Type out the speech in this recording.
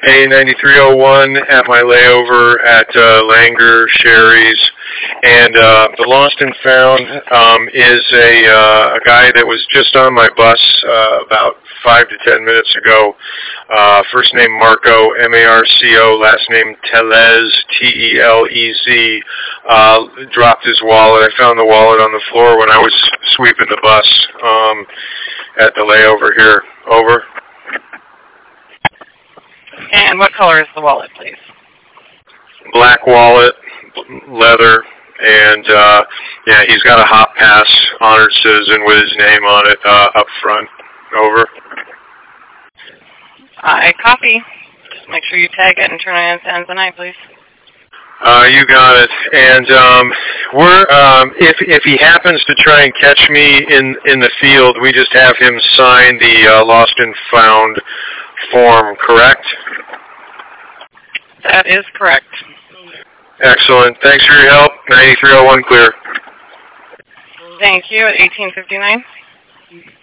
A9301 at my layover at Langer Sherry's. And the lost and found is a guy that was just on my bus about 5 to 10 minutes ago. First name Marco, M-A-R-C-O, last name Telez, T-E-L-E-Z. Dropped his wallet. I found the wallet on the floor when I was sweeping the bus at the layover here. Over. And what color is the wallet, please? Black wallet, leather, and yeah, he's got a hop pass, honored citizen with his name on it up front. Over. I copy. Just make sure you tag it and turn it in tonight, please. You got it. And we're if he happens to try and catch me in the field, we just have him sign the lost and found form, correct? That is correct. Excellent. Thanks for your help. 9301 clear. Thank you. At 1859.